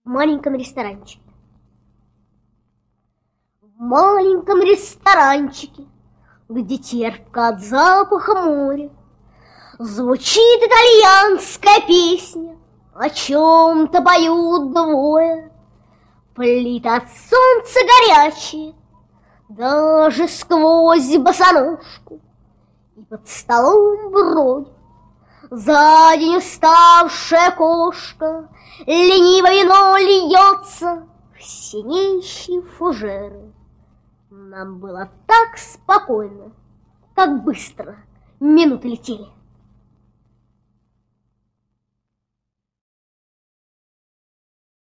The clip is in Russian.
в маленьком ресторанчике. В маленьком ресторанчике, где терпко от запаха моря, звучит итальянская песня, о чем-то поют двое. Плиты от солнца горячие, даже сквозь босоножку, и под столом бродит за день уставшая кошка. Лениво вино льется в синеющие фужеры. Нам было так спокойно, как быстро минуты летели.